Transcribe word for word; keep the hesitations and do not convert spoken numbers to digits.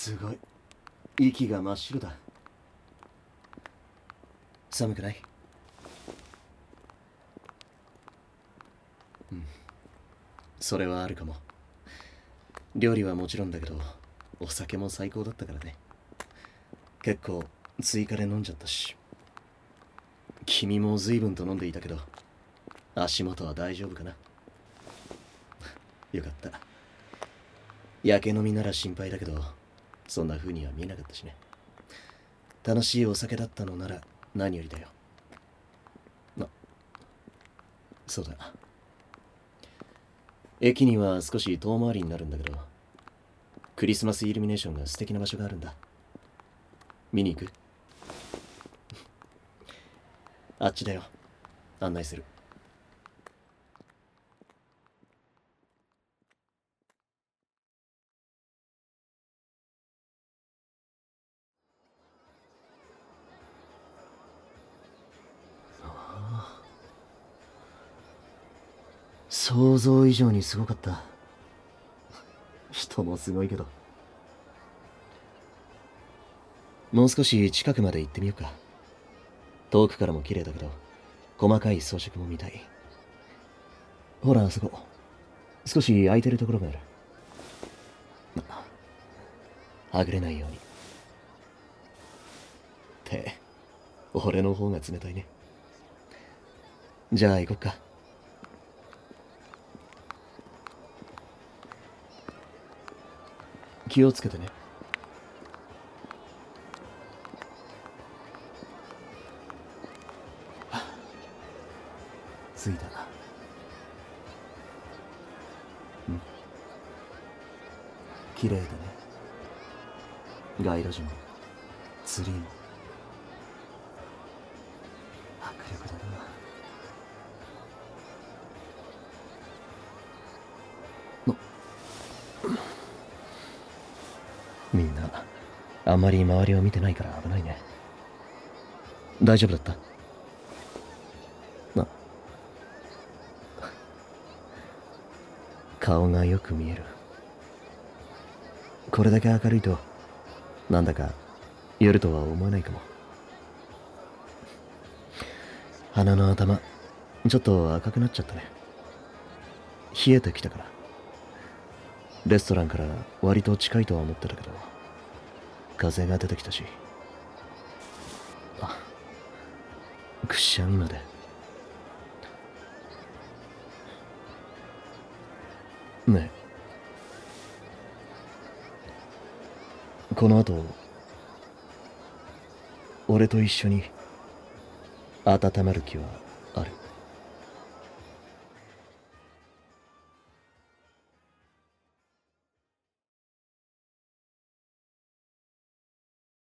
すごい。息が真っ白だ。寒くない？うん。それはあるかも。料理はもちろんだけど、お酒も最高だったからね。結構追加で飲んじゃったし。君も随分と飲んでいたけど、足元は大丈夫かな？よかった。焼け飲みなら心配だけど、そんな風には見えなかったしね。楽しいお酒だったのなら何よりだよ。あ、そうだ。駅には少し遠回りになるんだけど、クリスマスイルミネーションが素敵な場所があるんだ。見に行く？あっちだよ。案内する。想像以上にすごかった。人もすごいけど。もう少し近くまで行ってみようか。遠くからも綺麗だけど、細かい装飾も見たい。ほらあそこ、少し空いてるところがある。はぐれないように。って俺の方が冷たいね。じゃあ行こっか。気をつけてね。着いた。うん。綺麗だね。街路樹もツリーも迫力だな。みんなあんまり周りを見てないから危ないね。大丈夫だった？あ、顔がよく見える。これだけ明るいとなんだか夜とは思えないかも。鼻の頭ちょっと赤くなっちゃったね。冷えてきたから。レストランから割と近いとは思ってたけど、風が出てきたし。あ、くしゃみまで。ねえ、この後俺と一緒に温まる気は